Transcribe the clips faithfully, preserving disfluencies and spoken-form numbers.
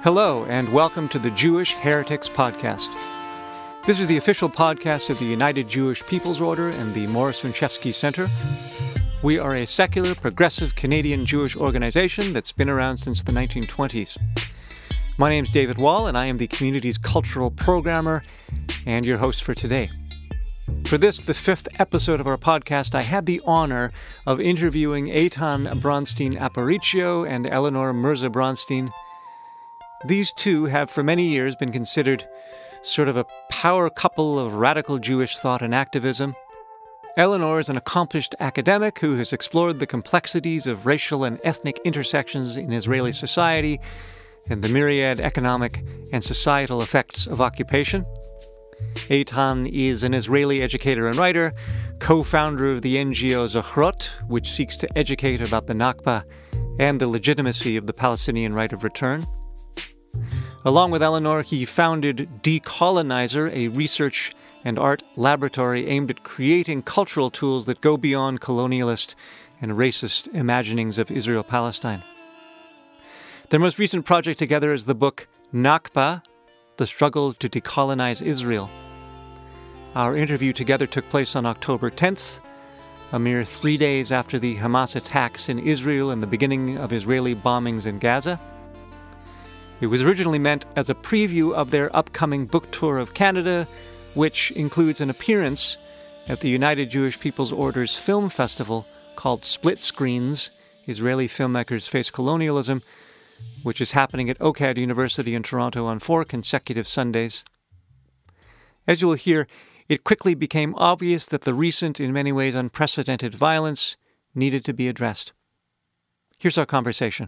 Hello, and welcome to the Jewish Heretics Podcast. This is the official podcast of the United Jewish People's Order and the Morris Winchevsky Center. We are a secular, progressive Canadian Jewish organization that's been around since the nineteen twenties. My name is David Wall, and I am the community's cultural programmer and your host for today. For this, the fifth episode of our podcast, I had the honor of interviewing Eitan Bronstein Aparicio and Eleanor Mirza Bronstein. These two have for many years been considered sort of a power couple of radical Jewish thought and activism. Eleanor is an accomplished academic who has explored the complexities of racial and ethnic intersections in Israeli society and the myriad economic and societal effects of occupation. Eitan is an Israeli educator and writer, co-founder of the N G O Zochrot, which seeks to educate about the Nakba and the legitimacy of the Palestinian right of return. Along with Eleanor, he founded Decolonizer, a research and art laboratory aimed at creating cultural tools that go beyond colonialist and racist imaginings of Israel-Palestine. Their most recent project together is the book Nakba, The Struggle to Decolonize Israel. Our interview together took place on October tenth, a mere three days after the Hamas attacks in Israel and the beginning of Israeli bombings in Gaza. It was originally meant as a preview of their upcoming book tour of Canada, which includes an appearance at the United Jewish People's Order's film festival called Split Screens, Israeli Filmmakers Face Colonialism, which is happening at O C A D University in Toronto on four consecutive Sundays. As you will hear, it quickly became obvious that the recent, in many ways unprecedented violence needed to be addressed. Here's our conversation.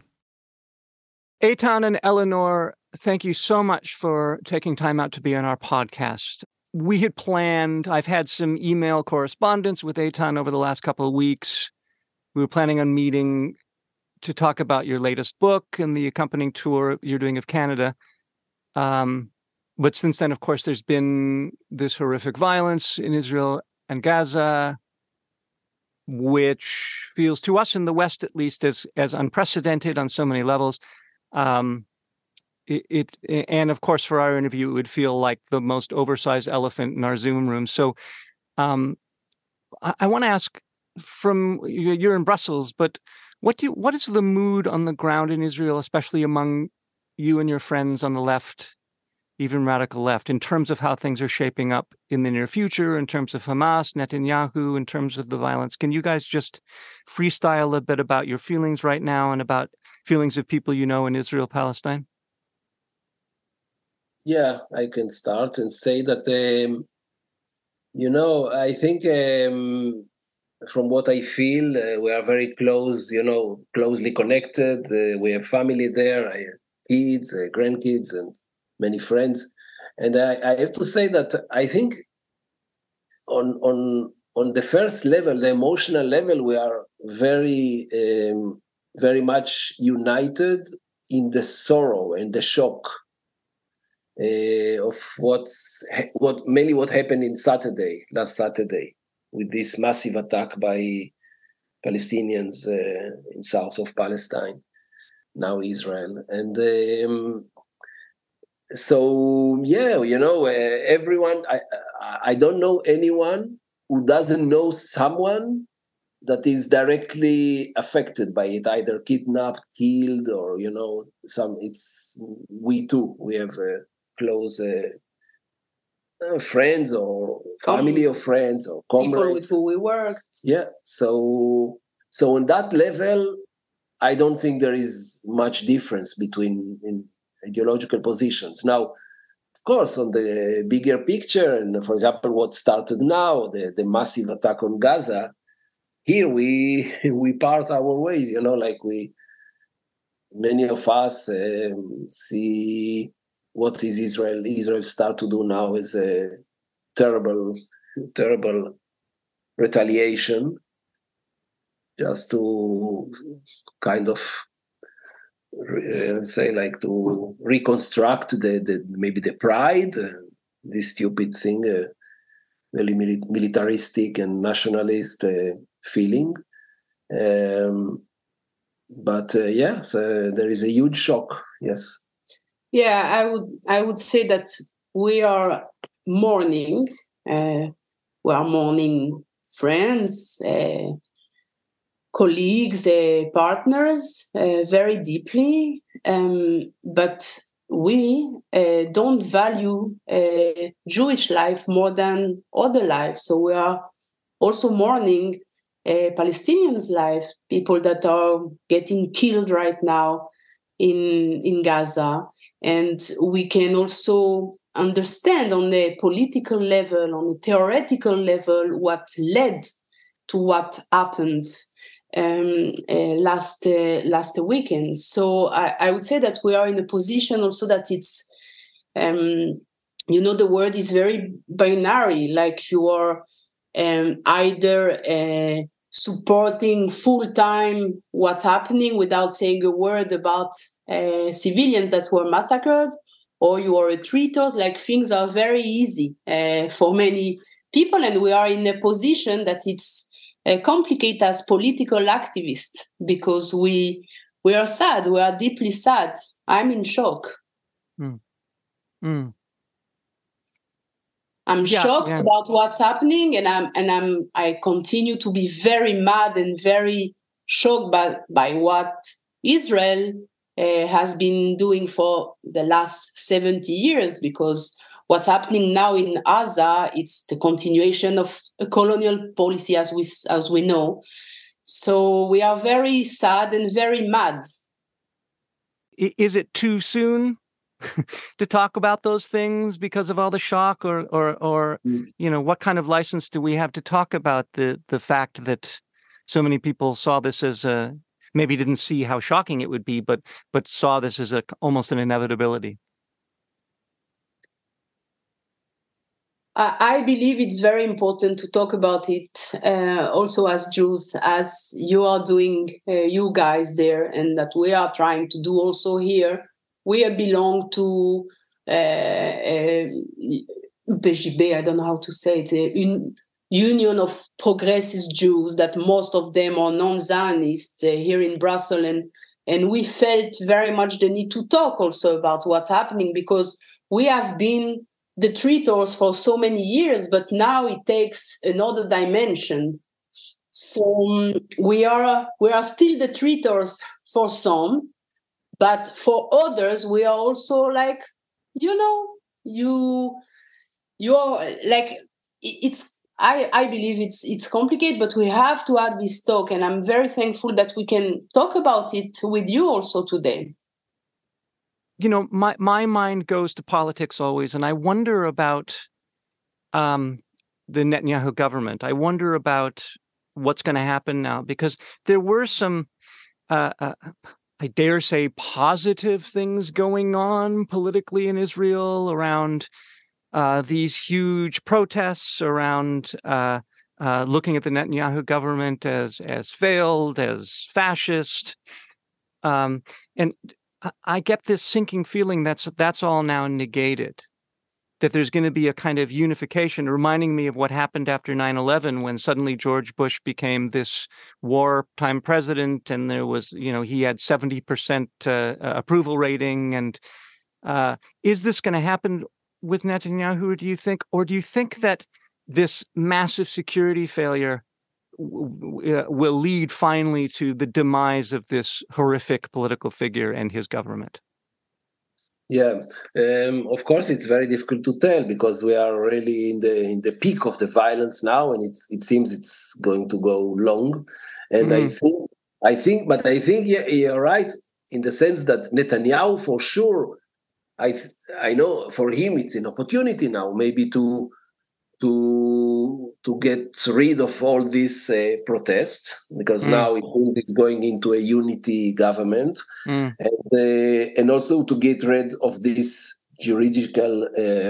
Eitan and Eleanor, thank you so much for taking time out to be on our podcast. We had planned, I've had some email correspondence with Eitan over the last couple of weeks. We were planning on meeting to talk about your latest book and the accompanying tour you're doing of Canada. Um, but since then, of course, there's been this horrific violence in Israel and Gaza, which feels to us in the West, at least, as, as unprecedented on so many levels. Um, it, it and of course, for our interview, it would feel like the most oversized elephant in our Zoom room. So, um, I, I want to ask, from you're in Brussels, but what do you, what is the mood on the ground in Israel, especially among you and your friends on the left, even radical left, in terms of how things are shaping up in the near future, in terms of Hamas, Netanyahu, in terms of the violence? Can you guys just freestyle a bit about your feelings right now and about feelings of people you know in Israel, Palestine? Yeah, I can start and say that, um, you know, I think um, from what I feel, uh, we are very close, you know, closely connected. Uh, we have family there, I have kids, uh, grandkids, and many friends. And I, I have to say that I think on on on the first level, the emotional level, we are very, um, very much united in the sorrow and the shock uh, of what's what mainly what happened in Saturday, last Saturday, with this massive attack by Palestinians uh, in south of Palestine, now Israel. And um, so, yeah, you know, uh, everyone, I, I don't know anyone who doesn't know someone that is directly affected by it, either kidnapped, killed, or, you know, some, it's, we too, we have uh, close uh, uh, friends or family of friends or comrades. People with who we worked. Yeah, so, so on that level, I don't think there is much difference between in ideological positions. Now, of course, on the bigger picture, and for example, what started now, the, the massive attack on Gaza, here we we part our ways, you know, like we, many of us um, see what is Israel, Israel start to do now is a terrible, terrible retaliation, just to kind of uh, say like to reconstruct the, the maybe the pride, uh, this stupid thing, uh, really militaristic and nationalist uh, feeling. Um, but uh, yeah, so there is a huge shock. Yes. Yeah, I would I would say that we are mourning. Uh, we are mourning friends, uh, colleagues, uh, partners, uh, very deeply. Um, but we uh, don't value uh, Jewish life more than other lives. So we are also mourning uh, Palestinians' life, people that are getting killed right now in in Gaza, and we can also understand on the political level, on the theoretical level, what led to what happened um, uh, last uh, last weekend. So I, I would say that we are in a position also that it's, um, you know, the word is very binary. Like you are um, either uh, supporting full time what's happening without saying a word about uh, civilians that were massacred, or you are a traitors. Like things are very easy uh, for many people, and we are in a position that it's uh, complicated as political activists because we we are sad. We are deeply sad. I'm in shock. Mm. Mm. I'm Yeah, shocked yeah. about what's happening, and I'm and I'm I continue to be very mad and very shocked by by what Israel uh, has been doing for the last seventy years. Because what's happening now in Gaza, it's the continuation of a colonial policy, as we as we know. So we are very sad and very mad. Is it too soon to talk about those things because of all the shock, or, or, or, Mm. you know, what kind of license do we have to talk about the the fact that so many people saw this as a, maybe didn't see how shocking it would be, but but saw this as a almost an inevitability? I believe it's very important to talk about it uh, also as Jews, as you are doing, uh, you guys there, and that we are trying to do also here. We belong to uh, uh, U P J B, I don't know how to say it, a Union of Progressive Jews, that most of them are non-Zionist uh, here in Brussels. And, and we felt very much the need to talk also about what's happening, because we have been the traitors for so many years, but now it takes another dimension. So um, we are we are still the traitors for some, but for others we are also like, you know, you you're like it's. I, I believe it's it's complicated, but we have to have this talk, and I'm very thankful that we can talk about it with you also today. You know, my my mind goes to politics always, and I wonder about um, the Netanyahu government. I wonder about what's going to happen now, because there were some, uh, uh, I dare say, positive things going on politically in Israel around uh, these huge protests, around uh, uh, looking at the Netanyahu government as as failed, as fascist, um, and I get this sinking feeling that's that's all now negated, that there's going to be a kind of unification, reminding me of what happened after nine eleven, when suddenly George Bush became this wartime president, and there was, you know, he had seventy percent uh, approval rating. And uh, is this going to happen with Netanyahu, do you think? Or do you think that this massive security failure will lead finally to the demise of this horrific political figure and his government? Yeah, um, of course, it's very difficult to tell, because we are really in the in the peak of the violence now, and it's it seems it's going to go long. And mm. I think I think, but I think yeah, you're right in the sense that Netanyahu, for sure, I th- I know for him it's an opportunity now, maybe to. to to get rid of all these uh, protests, because mm. now it's going into a unity government, mm. and uh, and also to get rid of this juridical uh,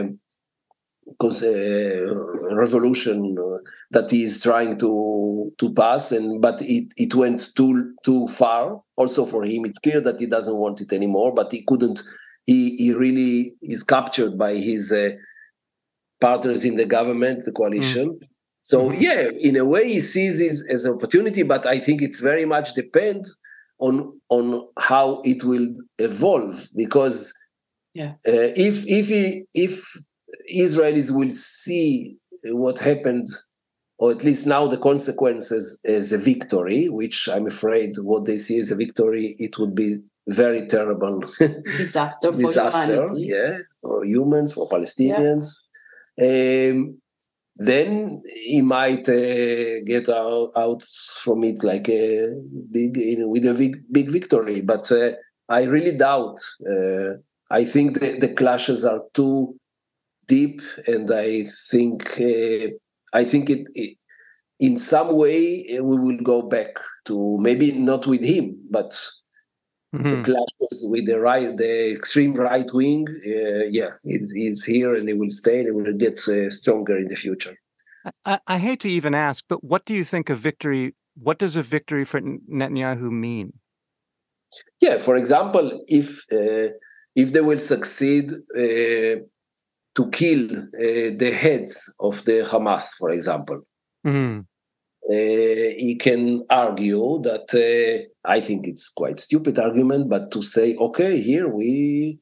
uh, revolution that he is trying to to pass, and but it, it went too too far. Also for him, it's clear that he doesn't want it anymore, but he couldn't. He he really is captured by his. Uh, partners in the government, the coalition. Mm. So mm-hmm. yeah, in a way he sees it as an opportunity, but I think it's very much depend on on how it will evolve, because Yeah. Uh, if if he, if Israelis will see what happened, or at least now the consequences as a victory, which I'm afraid what they see as a victory, it would be very terrible disaster for disaster, humanity. yeah, for humans, for Palestinians. Yeah. Um, then he might uh, get out, out from it like a big, you know, with a big, big victory. But uh, I really doubt. Uh, I think the, the clashes are too deep, and I think uh, I think it, it in some way we will go back to, maybe not with him, but mm-hmm. the clashes with the right, the extreme right wing. Uh, yeah, it's, it's here, and it will stay, and it will get uh, stronger in the future. I, I hate to even ask, but what do you think a victory? What does a victory for Netanyahu mean? Yeah, for example, if uh, if they will succeed uh, to kill uh, the heads of the Hamas, for example, mm-hmm. uh, he can argue that uh, I think it's quite stupid argument, but to say, okay, here we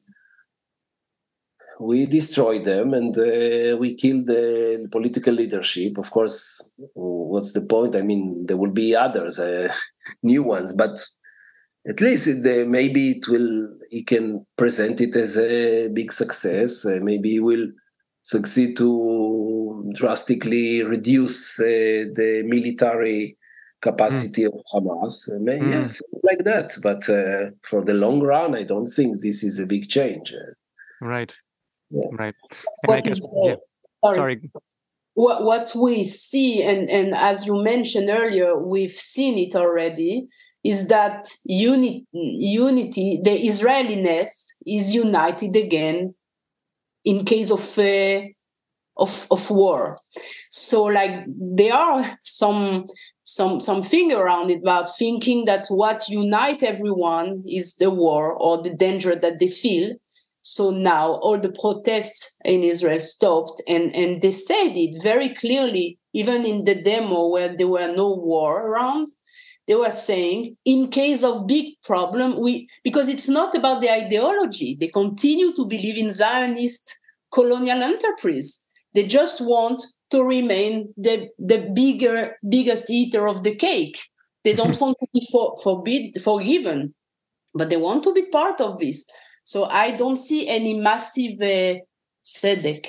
we destroy them and uh, we kill the political leadership. Of course, what's the point? I mean, there will be others, uh, new ones, but at least it, uh, maybe it will. He can present it as a big success. Uh, maybe he will succeed to drastically reduce uh, the military capacity mm. of Hamas. Uh, maybe, mm. Yeah, things like that. But uh, for the long run, I don't think this is a big change. Uh, right. Yeah. Right. And what I guess, is, uh, yeah. sorry. sorry. What, what we see, and, and as you mentioned earlier, we've seen it already, is that uni- unity, the Israeliness is united again in case of, uh, of, of war. So like there are some, some, something around it about thinking that what unites everyone is the war or the danger that they feel. So now all the protests in Israel stopped, and, and they said it very clearly, even in the demo where there were no war around, they were saying, in case of big problem, we because it's not about the ideology. They continue to believe in Zionist colonial enterprise. They just want to remain the, the bigger, biggest eater of the cake. They don't want to be for, forbid, forgiven, but they want to be part of this. So I don't see any massive uh, tzedek,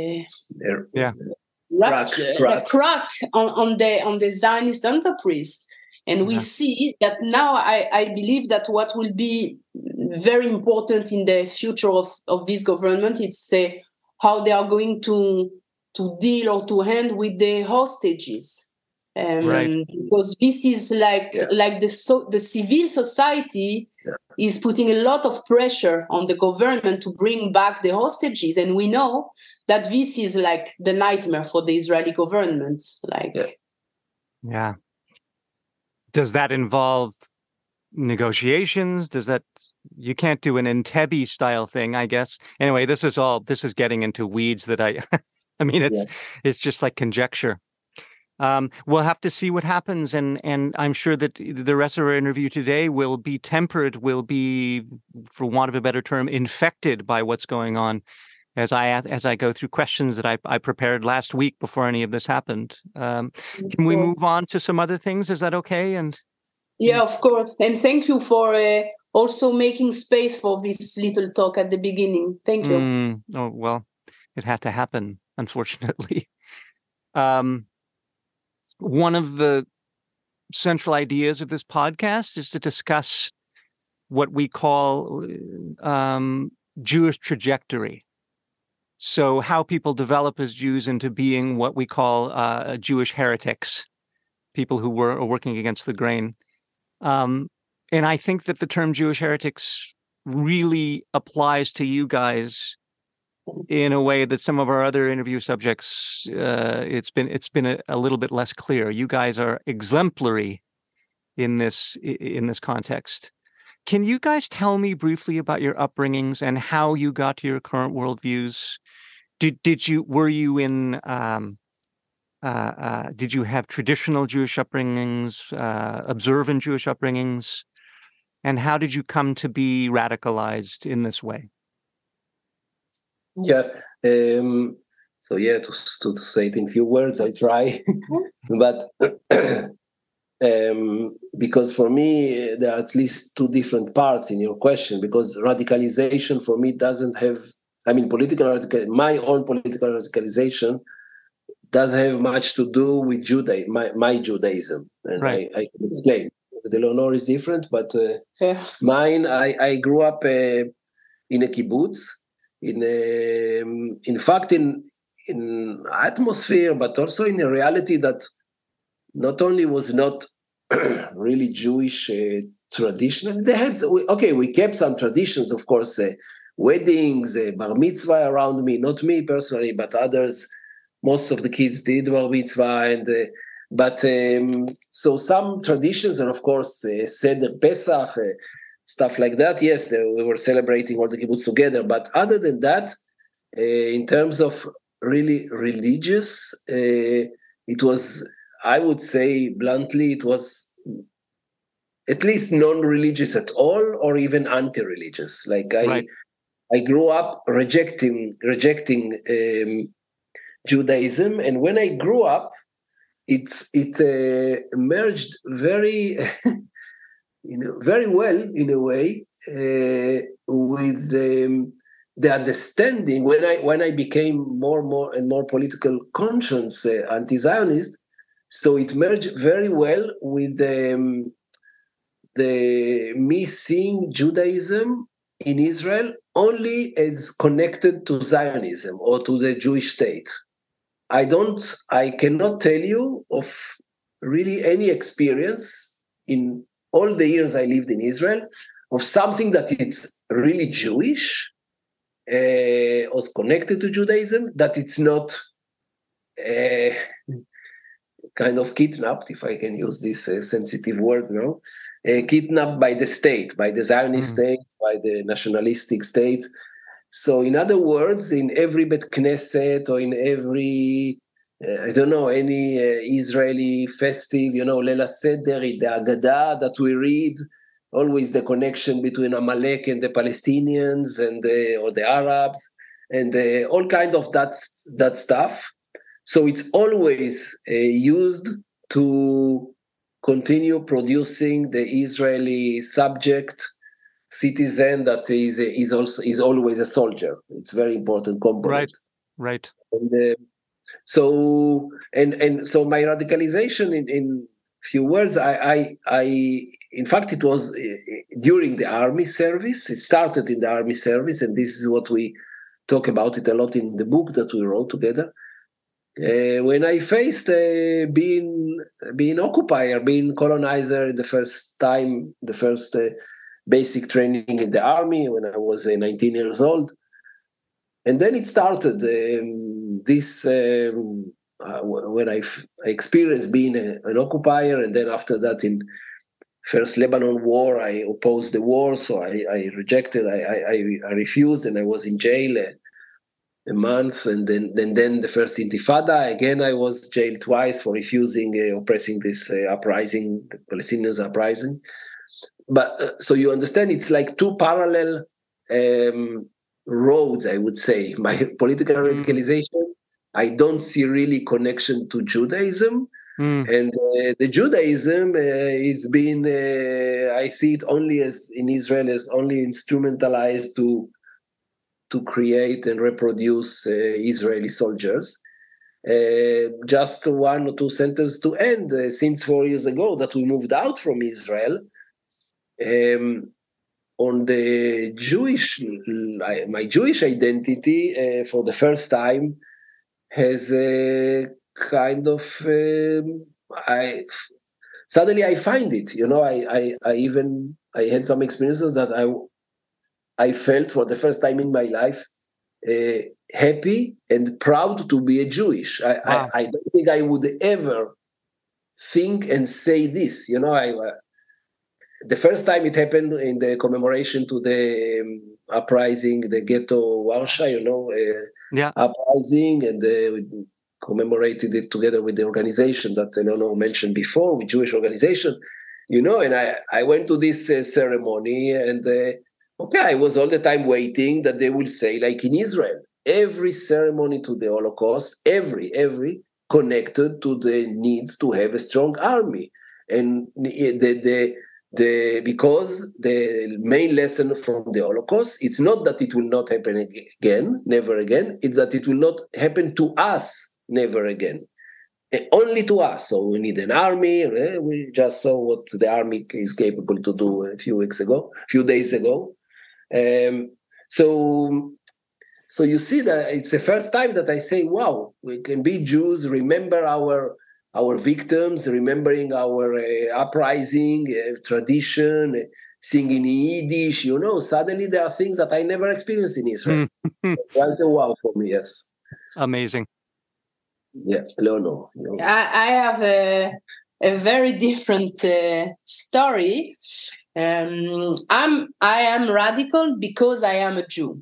uh, yeah. crack, crack. crack on, on the on the Zionist enterprise. And we yeah. see that now I, I believe that what will be very important in the future of, of this government is uh, how they are going to to deal or to hand with the hostages. Um, right. Because this is like yeah. like the so, the civil society yeah. is putting a lot of pressure on the government to bring back the hostages, and we know that this is like the nightmare for the Israeli government. Like, yeah. yeah. Does that involve negotiations? Does that you can't do an Entebbe style thing? I guess. Anyway, this is all. This is getting into weeds that I. I mean, it's yeah. it's just like conjecture. Um, we'll have to see what happens, and and I'm sure that the rest of our interview today will be tempered, will be, for want of a better term, infected by what's going on, as I as I go through questions that I, I prepared last week before any of this happened. Um, can we move on to some other things? Is that okay? And yeah, of course. And thank you for uh, also making space for this little talk at the beginning. Thank you. Mm, oh well, it had to happen, unfortunately. Um, One of the central ideas of this podcast is to discuss what we call um, Jewish trajectory. So how people develop as Jews into being what we call uh, Jewish heretics, people who were working against the grain. Um, and I think that the term Jewish heretics really applies to you guys in a way that some of our other interview subjects, uh, it's been it's been a, a little bit less clear. You guys are exemplary in this in this context. Can you guys tell me briefly about your upbringings and how you got to your current worldviews? Did did you were you in um, uh, uh, did you have traditional Jewish upbringings, uh, observant Jewish upbringings, and how did you come to be radicalized in this way? Yeah. Um, so yeah, to, to say it in few words, I try, but um, because for me there are at least two different parts in your question. Because radicalization for me doesn't have, I mean, political radical, my own political radicalization doesn't have much to do with Judaism, my, my Judaism, and right. I, I can explain. The Leonor is different, but uh, Yeah. mine, I, I grew up uh, in a kibbutz, in a, in fact, in in atmosphere, but also in a reality that not only was not really Jewish uh, tradition. They had, okay, we kept some traditions, of course, uh, weddings, uh, bar mitzvah around me, not me personally, but others. Most of the kids did bar mitzvah, and uh, but um, so some traditions, and of course, uh, Seder Pesach, uh, stuff like that. Yes, they, we were celebrating all the kibbutz together. But other than that, uh, in terms of really religious, uh, it was, I would say bluntly, it was at least non-religious at all, or even anti-religious. Like I, Right. I grew up rejecting rejecting um, Judaism, and when I grew up, it's it uh, emerged very, you know, very well in a way uh, with um, the understanding. When I when I became more and more and more political conscious, uh, anti-Zionist, so it merged very well with um, the me seeing Judaism in Israel only as connected to Zionism or to the Jewish state. I don't, I cannot tell you of really any experience in all the years I lived in Israel of something that is really Jewish uh, or connected to Judaism, that it's not uh, kind of kidnapped, if I can use this uh, sensitive word now, uh, kidnapped by the state, by the Zionist mm. state, by the nationalistic state. So, in other words, in every Bet Knesset or in every, uh, I don't know, any uh, Israeli festive, you know, Leila Seder, the Agadah that we read, always the connection between Amalek and the Palestinians and the, or the Arabs, and uh, all kind of that, that stuff. So it's always uh, used to continue producing the Israeli subject, citizen that is is also is always a soldier. It's a very important component. Right, right. And uh, so and and so my radicalization in, in few words, I, I I in fact it was uh, during the army service. It started in the army service, and this is what we talk about it a lot in the book that we wrote together. Uh, when I faced uh, being being occupier, being colonizer the first time, the first uh, basic training in the army when I was uh, nineteen years old, and then it started um, this um, uh, when I, f- I experienced being a, an occupier, and then after that in first Lebanon war, I opposed the war, so I, I rejected, I, I, I refused, and I was in jail. Uh, a month, and then, then then the first Intifada. Again, I was jailed twice for refusing uh, oppressing this uh, uprising, the Palestinians uprising. But uh, so you understand, it's like two parallel um, roads, I would say. My political mm. radicalization, I don't see really connection to Judaism. Mm. And uh, the Judaism, uh, it's been, uh, I see it only as in Israel as only instrumentalized to to create and reproduce uh, Israeli soldiers. Uh, just one or two sentences to end. Uh, since four years ago that we moved out from Israel, um, on the Jewish, my Jewish identity uh, for the first time has a kind of, um, I suddenly I find it, you know, I, I, I even, I had some experiences that I I felt for the first time in my life uh, happy and proud to be a Jewish. I, wow. I, I don't think I would ever think and say this. You know, I, uh, the first time it happened in the commemoration to the um, uprising, the ghetto Warsaw, you know, uh, yeah. uprising, and uh, we commemorated it together with the organization that Eleanor mentioned before, with Jewish organization, you know, and I, I went to this uh, ceremony and uh, okay, I was all the time waiting that they will say, like in Israel, every ceremony to the Holocaust, every, every, connected to the needs to have a strong army. And the, the, the, because the main lesson from the Holocaust, it's not that it will not happen again, never again, it's that it will not happen to us, never again. Only to us. So we need an army. We just saw what the army is capable to do a few weeks ago, a few days ago. Um, so, so you see that it's the first time that I say, wow, we can be Jews, remember our our victims, remembering our uh, uprising, uh, tradition, uh, singing in Yiddish, you know, suddenly there are things that I never experienced in Israel. That's a wow for me, yes. Amazing. Yeah, no, no. no. I, I have a, a very different uh, story. Um, I'm I am radical because I am a Jew.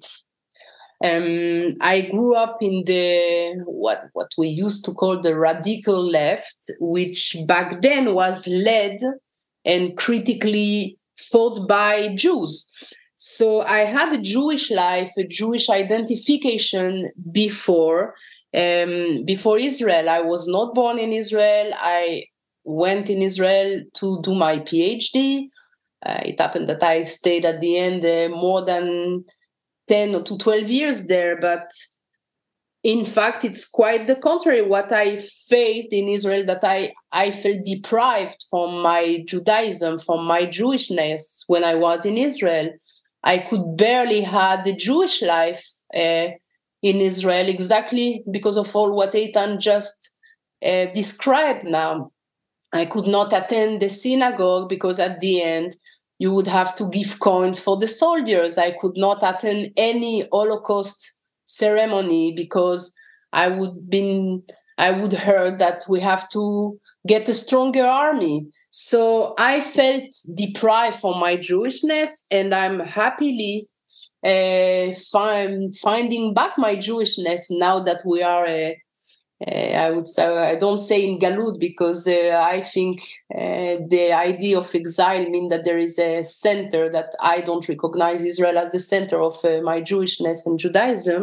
Um, I grew up in the what what we used to call the radical left, which back then was led and critically thought by Jews. So I had a Jewish life, a Jewish identification before. Um, before Israel. I was not born in Israel. I went in Israel to do my PhD. Uh, it happened that I stayed at the end uh, more than ten or to twelve years there. But in fact, it's quite the contrary. What I faced in Israel, that I, I felt deprived from my Judaism, from my Jewishness when I was in Israel. I could barely have the Jewish life uh, in Israel, exactly because of all what Eitan just uh, described now. I could not attend the synagogue because at the end you would have to give coins for the soldiers. I could not attend any Holocaust ceremony because I would been I would heard that we have to get a stronger army. So I felt deprived from my Jewishness, and I'm happily Uh, find, finding back my Jewishness now that we are, uh, uh, I would say, I don't say in Galut because uh, I think uh, the idea of exile means that there is a center that I don't recognize Israel as the center of uh, my Jewishness and Judaism.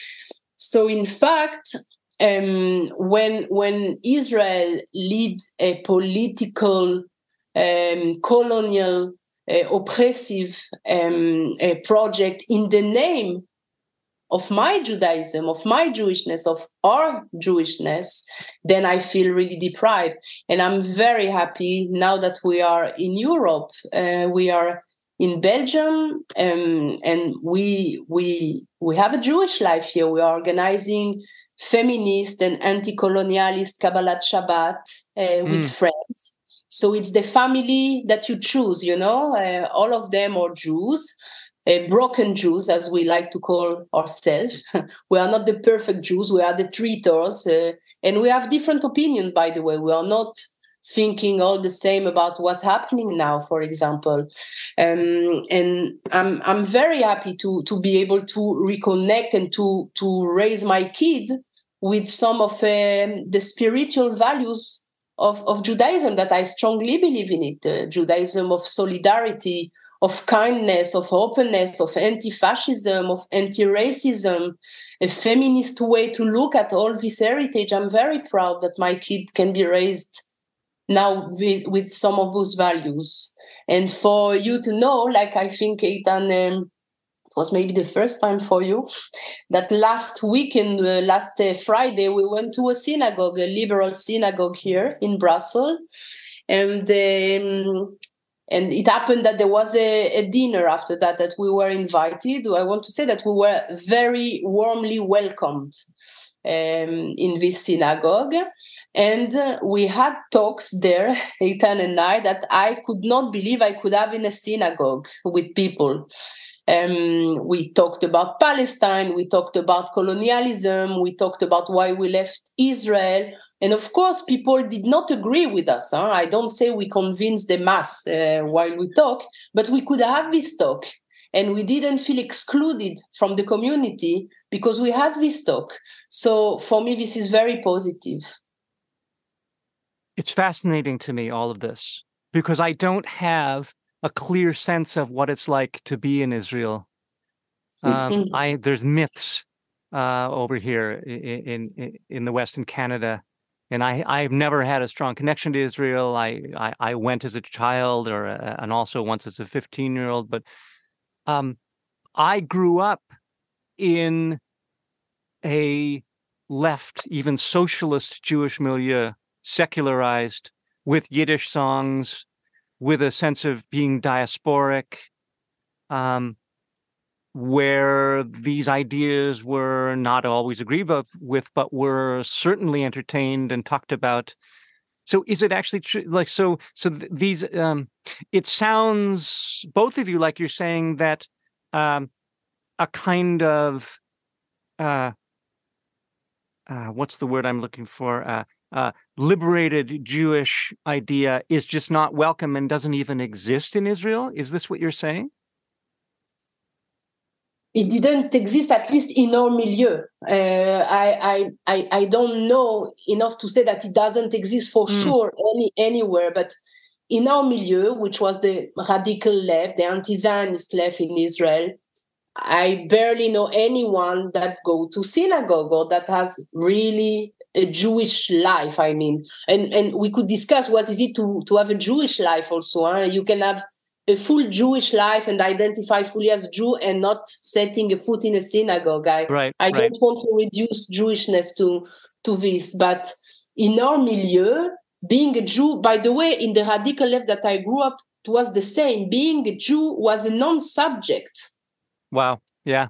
So in fact, um, when when Israel leads a political, um, colonial, Uh, oppressive um, uh, project in the name of my Judaism, of my Jewishness, of our Jewishness, then I feel really deprived. And I'm very happy now that we are in Europe. Uh, we are in Belgium, um, and we we we have a Jewish life here. We are organizing feminist and anti-colonialist Kabbalat Shabbat uh, with mm. friends. So it's the family that you choose, you know, uh, all of them are Jews, uh, broken Jews, as we like to call ourselves. We are not the perfect Jews, we are the traitors, uh, and we have different opinions, by the way. We are not thinking all the same about what's happening now, for example. Um, and I'm I'm very happy to, to be able to reconnect and to, to raise my kid with some of um, the spiritual values Of, of Judaism, that I strongly believe in it. Uh, Judaism of solidarity, of kindness, of openness, of anti-fascism, of anti-racism, a feminist way to look at all this heritage. I'm very proud that my kid can be raised now with, with some of those values. And for you to know, like I think Eitan, um, it was maybe the first time for you, that last weekend, uh, last uh, Friday, we went to a synagogue, a liberal synagogue here in Brussels. And um, and it happened that there was a, a dinner after that, that we were invited. I want to say that we were very warmly welcomed um, in this synagogue. And uh, we had talks there, Eitan and I, that I could not believe I could have in a synagogue with people. Um, we talked about Palestine, we talked about colonialism, we talked about why we left Israel. And of course, people did not agree with us. Huh? I don't say we convinced the mass uh, while we talk, but we could have this talk. And we didn't feel excluded from the community because we had this talk. So for me, this is very positive. It's fascinating to me, all of this, because I don't have a clear sense of what it's like to be in Israel. Um, I there's myths uh, over here in, in in the West in Canada, and I I've never had a strong connection to Israel. I I, I went as a child, or a, and also once as a fifteen year old. But um, I grew up in a left, even socialist Jewish milieu, secularized, with Yiddish songs, with a sense of being diasporic, um, where these ideas were not always agreed with, but were certainly entertained and talked about. So is it actually true? Like, so, so th- these, um, it sounds, both of you, like you're saying that um, a kind of, uh, uh, what's the word I'm looking for? Uh, uh, liberated Jewish idea is just not welcome and doesn't even exist in Israel. Is this what you're saying? It didn't exist, at least in our milieu. Uh, I, I, I don't know enough to say that it doesn't exist for mm. sure any anywhere, but in our milieu, which was the radical left, the anti-Zionist left in Israel, I barely know anyone that go to synagogue or that has really a Jewish life. I mean, and, and we could discuss what is it to, to have a Jewish life also. Huh? You can have a full Jewish life and identify fully as Jew and not setting a foot in a synagogue. I, right, I right. don't want to reduce Jewishness to, to this, but in our milieu, being a Jew, by the way, in the radical left that I grew up, it was the same. Being a Jew was a non-subject. Wow. Yeah.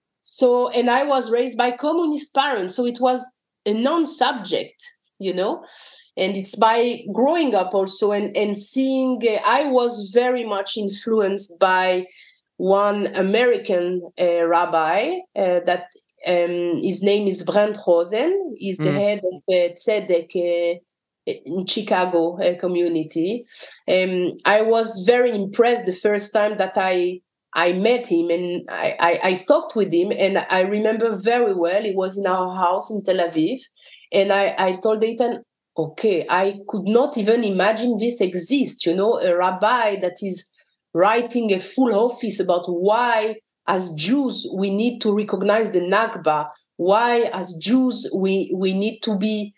So, and I was raised by communist parents, so it was a non-subject, you know, and it's by growing up also and, and seeing, uh, I was very much influenced by one American uh, rabbi uh, that um, his name is Brent Rosen. He's the mm. head of uh, Tzedek uh, in Chicago uh, community. Um, I was very impressed the first time that I I met him and I, I, I talked with him, and I remember very well, he was in our house in Tel Aviv, and I, I told Eitan, okay, I could not even imagine this exists, you know, a rabbi that is writing a full office about why as Jews we need to recognize the Nakba, why as Jews we, we need to be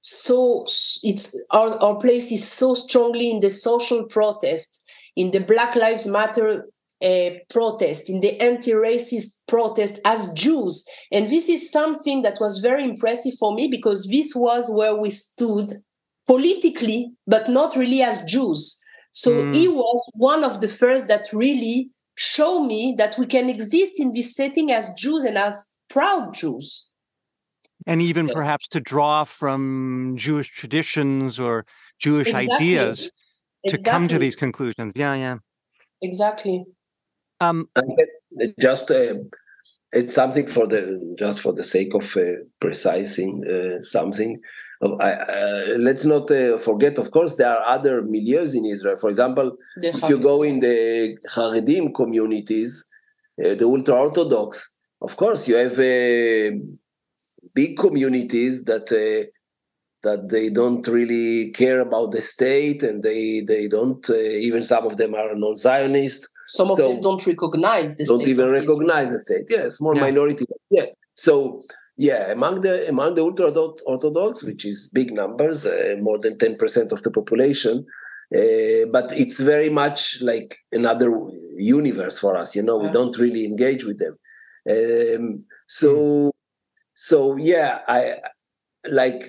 so, it's our, our place is so strongly in the social protest, in the Black Lives Matter Uh, protest, in the anti-racist protest as Jews. And this is something that was very impressive for me because this was where we stood politically, but not really as Jews. So mm. he was one of the first that really showed me that we can exist in this setting as Jews and as proud Jews. And even yeah. perhaps to draw from Jewish traditions or Jewish exactly. ideas to exactly. come to these conclusions. Yeah, yeah. Exactly. Um, just uh, it's something for the just for the sake of uh, precising uh, something. Uh, uh, let's not uh, forget, of course, there are other milieus in Israel. For example, the if you go in the Haredim communities, uh, the ultra-Orthodox, of course, you have uh, big communities that uh, that they don't really care about the state, and they they don't uh, even some of them are non-Zionist. Some of so them don't recognize the don't state. Don't even recognize the state. Yes, more yeah. minority. Yeah. So yeah, among the among the ultra Orthodox, which is big numbers, uh, more than ten percent of the population, uh, but it's very much like another universe for us. You know, yeah. we don't really engage with them. Um, so mm. so yeah, I like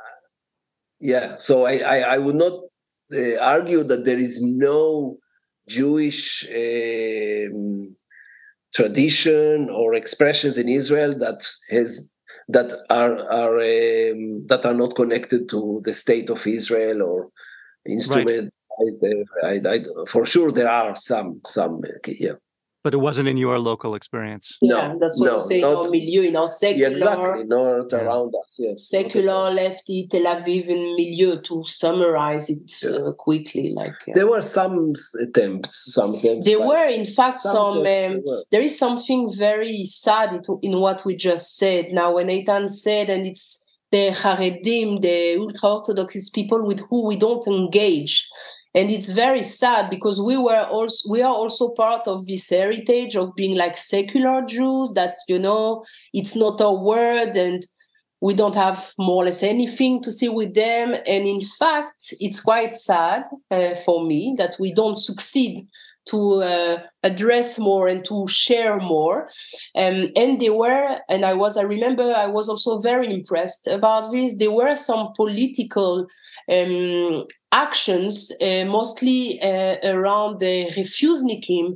yeah. So I I, I would not uh, argue that there is no Jewish um, tradition or expressions in Israel that has that are are um, that are not connected to the state of Israel or instrument. Right. I, I, I, for sure, there are some some yeah. But it wasn't in your local experience. Yeah, no, that's what no, I'm saying. Not, our milieu, in our secular, yeah, exactly, not yeah. around us. Yes, secular lefty Tel Aviv milieu. To summarize it yeah. uh, quickly, like yeah. there were some attempts. Some attempts. There were, in fact, some. some um, there is something very sad in, in what we just said. Now, when Eitan said, and it's the Haredim, the ultra-Orthodox, is people with who we don't engage. And it's very sad because we were also we are also part of this heritage of being like secular Jews, that, you know, it's not our word and we don't have more or less anything to see with them. And in fact, it's quite sad uh, for me that we don't succeed to uh, address more and to share more. Um, and they were, and I was, I remember I was also very impressed about this. There were some political um, actions, uh, mostly uh, around the refusnikim,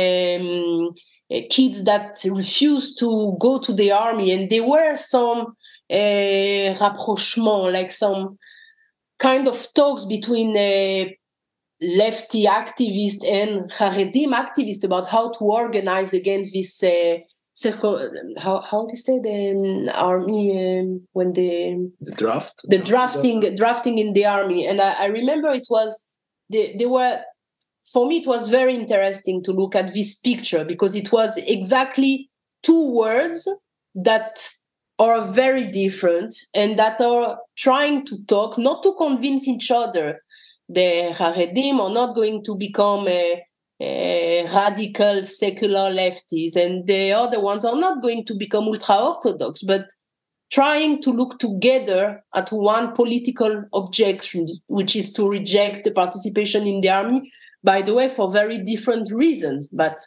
um, kids that refused to go to the army. And there were some uh, rapprochement, like some kind of talks between uh, lefty activists and Haredim activists about how to organize against this uh, circle, how how do you say the um, army um, when the the draft the drafting drafting in the army. And I, I remember it was they, they were for me it was very interesting to look at this picture, because it was exactly two words that are very different and that are trying to talk, not to convince each other. The Haredim are not going to become a, a radical secular lefties, and the other ones are not going to become ultra-Orthodox, but trying to look together at one political objection, which is to reject the participation in the army, by the way, for very different reasons. But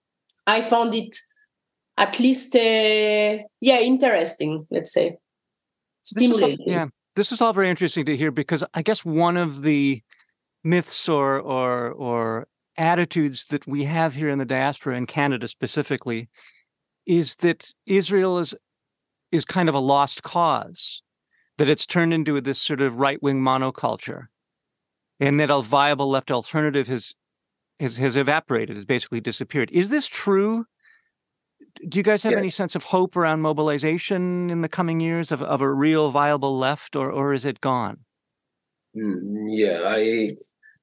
I found it at least, uh, yeah, interesting, let's say, stimulating. This is, yeah, this is all very interesting to hear, because I guess one of the myths or or or attitudes that we have here in the diaspora, in Canada specifically, is that Israel is is kind of a lost cause, that it's turned into this sort of right-wing monoculture, and that a viable left alternative has has, has evaporated, has basically disappeared. Is this true? Do you guys have Yeah. any sense of hope around mobilization in the coming years of, of a real viable left, or or is it gone? Mm, yeah, I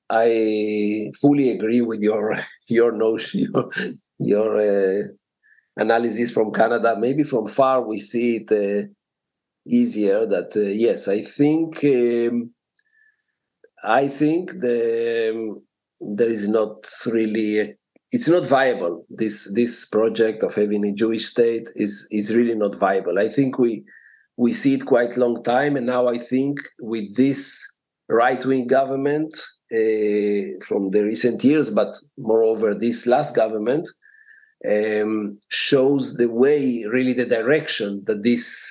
I fully agree with your your notion, your, your uh, analysis from Canada. Maybe from far we see it uh, easier. That uh, yes, I think um, I think the um, there is not really. A, It's not viable. This this project of having a Jewish state is is really not viable. I think we we see it quite long time, and now I think with this right-wing government uh, from the recent years, but moreover this last government um, shows the way, really the direction that this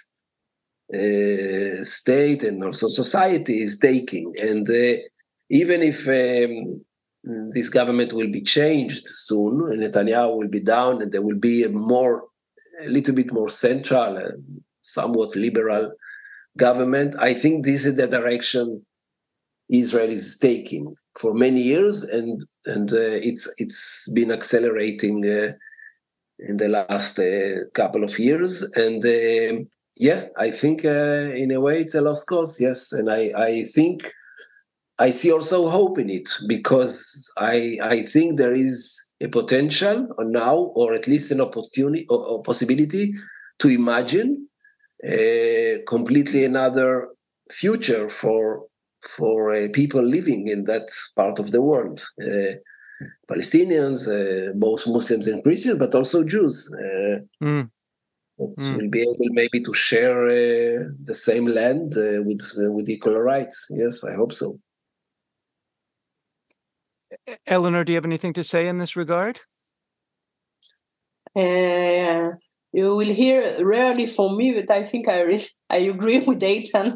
uh, state and also society is taking. And uh, even if um, this government will be changed soon, and Netanyahu will be down, and there will be a more, a little bit more central, uh, somewhat liberal government. I think this is the direction Israel is taking for many years, and and uh, it's it's been accelerating uh, in the last uh, couple of years. And uh, yeah, I think uh, in a way it's a lost cause. Yes, and I I think. I see also hope in it, because I I think there is a potential now, or at least an opportunity or, or possibility to imagine a completely another future for for uh, people living in that part of the world, uh, Palestinians, uh, both Muslims and Christians, but also Jews. Uh, Mm. that Mm. will be able maybe to share uh, the same land uh, with uh, with equal rights. Yes, I hope so. Eleanor, do you have anything to say in this regard? Uh, you will hear rarely from me, but I think I re- I agree with Eitan.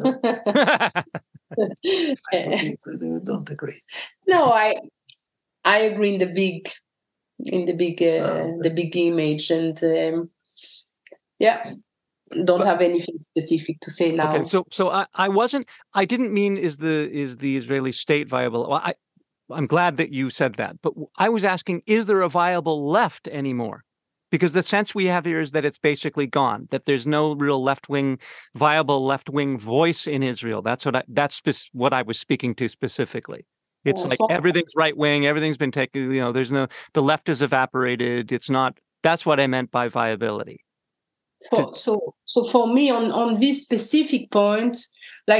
I don't agree. No, I I agree in the big in the big uh, Oh, okay. the big image, and um, yeah, don't But- have anything specific to say now. Okay, so so I, I wasn't I didn't mean is the is the Israeli state viable? Well, I I'm glad that you said that, but I was asking, is there a viable left anymore? Because the sense we have here is that it's basically gone, that there's no real left-wing, viable left-wing voice in Israel. That's what I, that's spe- what I was speaking to specifically. It's Oh, like so- everything's right-wing, everything's been taken, you know, there's no, the left has evaporated. It's not, that's what I meant by viability. For, so, so for me, on, on this specific point, like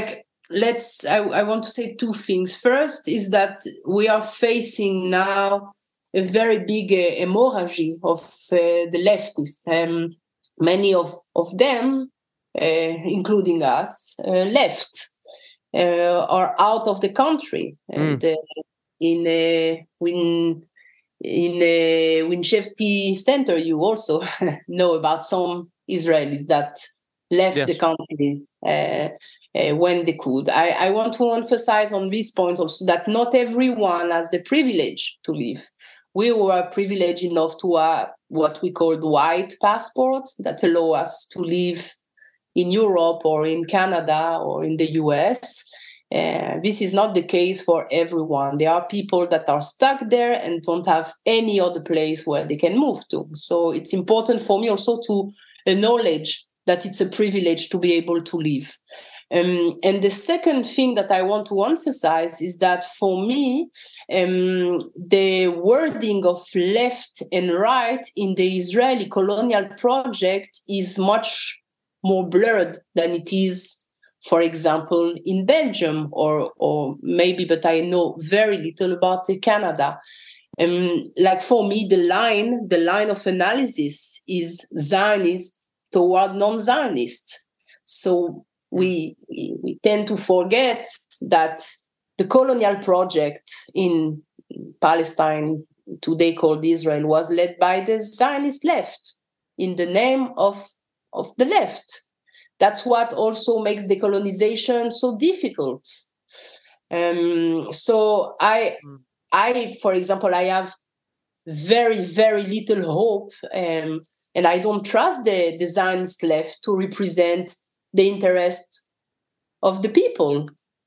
let's, I, I want to say two things. First is that we are facing now a very big uh, hemorrhage of uh, the leftists. Um, many of, of them, uh, including us, uh, left uh, or out of the country. And mm. uh, in uh, when in uh, Winchevsky Center, you also know about some Israelis that left yes. the country uh, uh, when they could. I, I want to emphasize on this point also that not everyone has the privilege to leave. We were privileged enough to have what we called white passport that allow us to live in Europe or in Canada or in the U S. Uh, this is not the case for everyone. There are people that are stuck there and don't have any other place where they can move to. So it's important for me also to acknowledge that it's a privilege to be able to live. Um, and the second thing that I want to emphasize is that for me, um, the wording of left and right in the Israeli colonial project is much more blurred than it is, for example, in Belgium or, or maybe, but I know very little about Canada. Um, like for me, the line, the line of analysis is Zionist toward non-Zionist. So we, we tend to forget that the colonial project in Palestine, today called Israel, was led by the Zionist left in the name of, of the left. That's what also makes decolonization so difficult. Um, so I, I, for example, I have very, very little hope, um, and I don't trust the, the Zionist left to represent the interest of the people.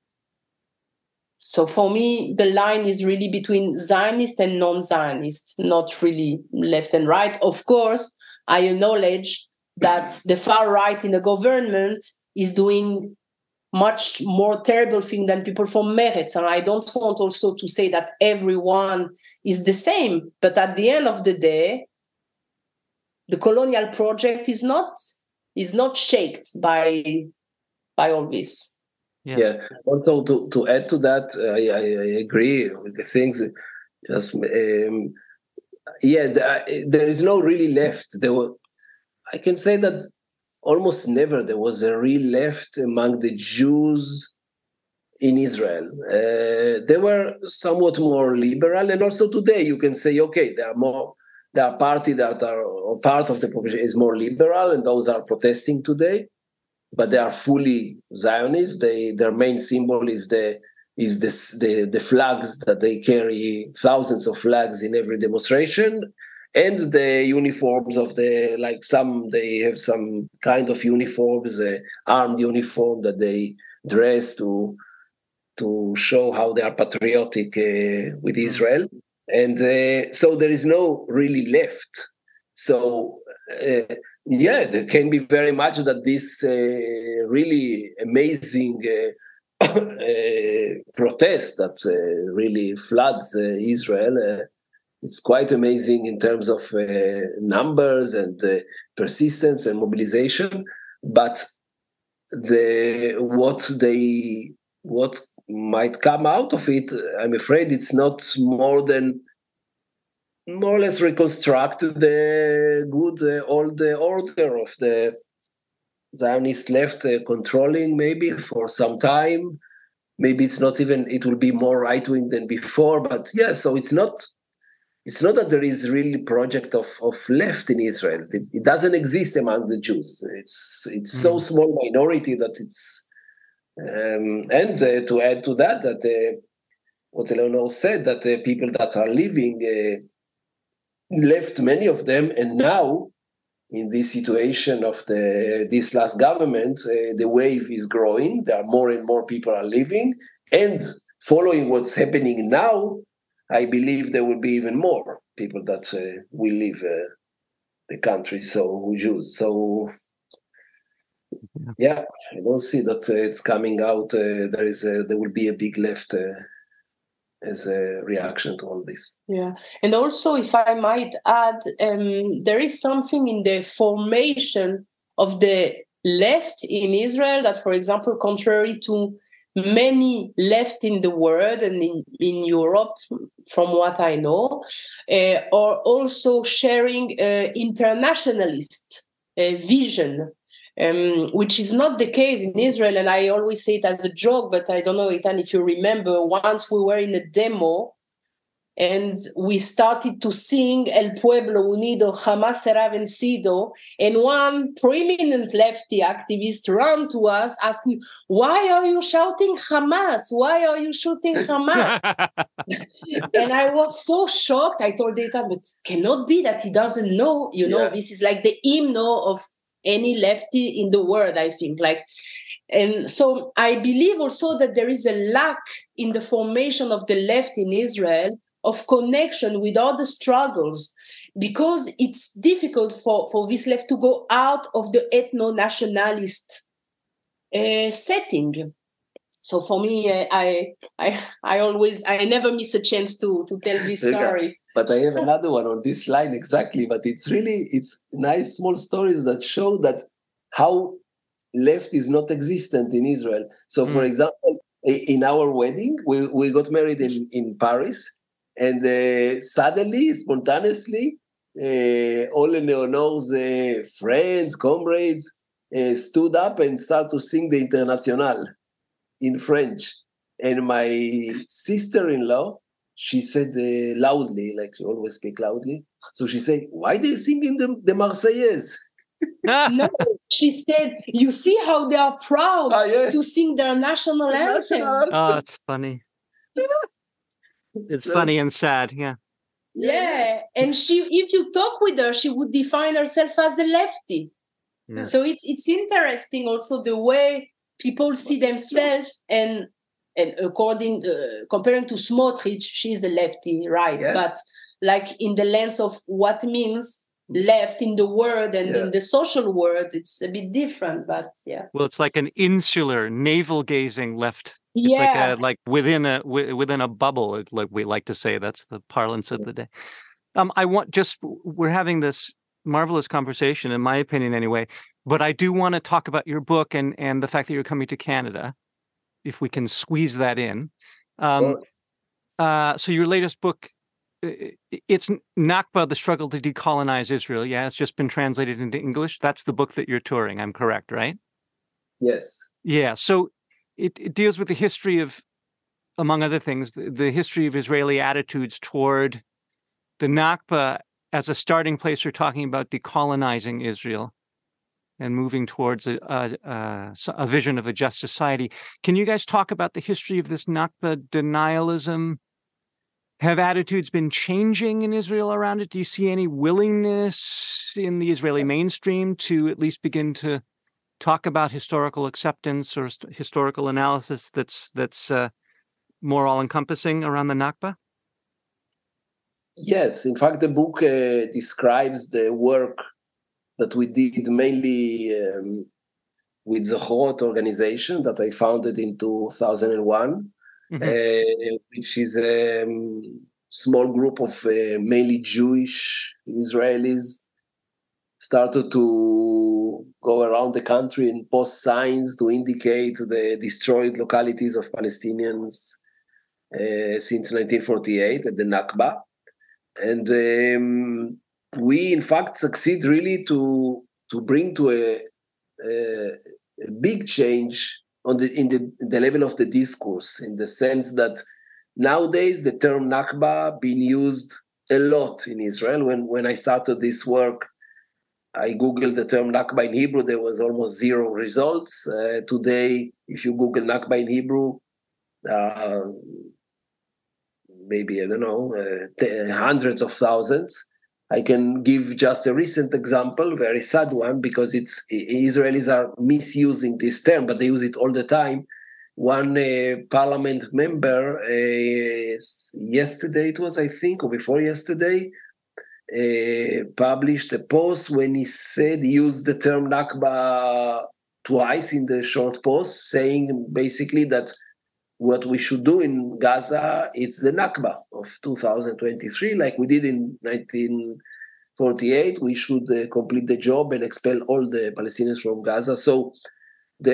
So for me, the line is really between Zionist and non-Zionist, not really left and right. Of course, I acknowledge that the far right in the government is doing much more terrible thing than people from Meretz. And I don't want also to say that everyone is the same. But at the end of the day, the colonial project is not is not shaped by by all this. Yes. Yeah. Also, to, to add to that, uh, I, I agree with the things. Just um, yeah, the, there is no really left. There were, I can say that almost never there was a real left among the Jews in Israel. Uh, they were somewhat more liberal, and also today you can say, okay, there are more. There are parties that are, or part of the population is more liberal, and those are protesting today, but they are fully Zionist. They, their main symbol is the is this, the the flags that they carry, thousands of flags in every demonstration, and the uniforms of the, like some, they have some kind of uniforms, uh, armed uniform that they dress to to show how they are patriotic uh, with Israel. And uh, so there is no really left. So, uh, yeah, there can be very much that this uh, really amazing uh, uh, protest that uh, really floods uh, Israel. Uh, it's quite amazing in terms of uh, numbers and uh, persistence and mobilization. But the what they what might come out of it, I'm afraid it's not more than more or less reconstruct the good uh, old uh, order of the Zionist left uh, controlling maybe for some time. Maybe it's not even, it will be more right-wing than before, but yeah, so it's not it's not that there is really project of, of left in Israel. It, it doesn't exist among the Jews. It's it's mm. so small minority that it's Um, and uh, to add to that, that uh, what Eleanor said, that uh, people that are living uh, left, many of them, and now in this situation of the this last government, uh, the wave is growing. There are more and more people are leaving, and following what's happening now, I believe there will be even more people that uh, will leave uh, the country. So Jews. So. Yeah, I don't see that uh, it's coming out. Uh, there is a, there will be a big left uh, as a reaction to all this. Yeah, and also, if I might add, um, there is something in the formation of the left in Israel that, for example, contrary to many left in the world and in, in Europe, from what I know, uh, are also sharing uh, internationalist uh, vision, um, which is not the case in Israel. And I always say it as a joke, but I don't know, Eitan, if you remember, once we were in a demo and we started to sing El Pueblo Unido, Jamás será vencido, and one prominent lefty activist ran to us asking, why are you shouting Hamas? Why are you shooting Hamas? And I was so shocked. I told Eitan, but cannot be that he doesn't know, you know, yeah. This is like the hymn of any lefty in the world, I think. Like, and so I believe also that there is a lack in the formation of the left in Israel of connection with all the struggles, because it's difficult for, for this left to go out of the ethno-nationalist uh, setting. So for me, uh, I I I always, I never miss a chance to, to tell this story. But I have another one on this line exactly, but it's really, it's nice small stories that show that how left is not existent in Israel. So mm. for example, in our wedding, we, we got married in, in Paris. And uh, suddenly, spontaneously, uh, all Leonor's uh, friends, comrades, uh, stood up and started to sing the Internationale in French. And my sister-in-law, she said uh, loudly, like she always speaks loudly. So she said, why are they singing the, the Marseillaise? No, she said, you see how they are proud ah, yeah. to sing their national the anthem. National. Oh, it's funny. It's funny and sad, yeah. Yeah, and she, if you talk with her, she would define herself as a lefty. Yeah. So it's it's interesting also the way people see themselves, and and according uh, comparing to Smotrich, she's a lefty, right? Yeah. But like in the lens of what means left in the world and yeah. in the social world, it's a bit different. But yeah, well, it's like an insular, navel-gazing left. It's yeah. like a, like within a within a bubble, it, like we like to say. That's the parlance of the day. Um, I want just we're having this marvelous conversation, in my opinion, anyway. But I do want to talk about your book and and the fact that you're coming to Canada, if we can squeeze that in. Um, uh, so your latest book, it's Nakba: The Struggle to Decolonize Israel. Yeah, it's just been translated into English. That's the book that you're touring. I'm correct, right? Yes. Yeah. So. It, it deals with the history of, among other things, the, the history of Israeli attitudes toward the Nakba as a starting place for talking about decolonizing Israel and moving towards a, a, a, a vision of a just society. Can you guys talk about the history of this Nakba denialism? Have attitudes been changing in Israel around it? Do you see any willingness in the Israeli mainstream to at least begin to talk about historical acceptance or st- historical analysis that's that's uh, more all-encompassing around the Nakba? Yes, in fact, the book uh, describes the work that we did mainly um, with the Zochrot organization that I founded in two thousand one, mm-hmm. uh, which is a um, small group of uh, mainly Jewish Israelis started to go around the country and post signs to indicate the destroyed localities of Palestinians uh, since nineteen forty-eight at the Nakba. And um, we, in fact, succeed really to to bring to a, a, a big change on the in the, the level of the discourse, in the sense that nowadays the term Nakba being used a lot in Israel. When, when I started this work, I Googled the term Nakba in Hebrew. There was almost zero results. Uh, today, if you Google Nakba in Hebrew, uh, maybe, I don't know, uh, t- hundreds of thousands. I can give just a recent example, very sad one, because it's Israelis are misusing this term, but they use it all the time. One uh, parliament member, uh, yesterday it was, I think, or before yesterday, Uh, published a post when he said he used the term Nakba twice in the short post, saying basically that what we should do in Gaza, it's the Nakba of two thousand twenty-three, like we did in nineteen forty-eight. We should uh, complete the job and expel all the Palestinians from Gaza. So the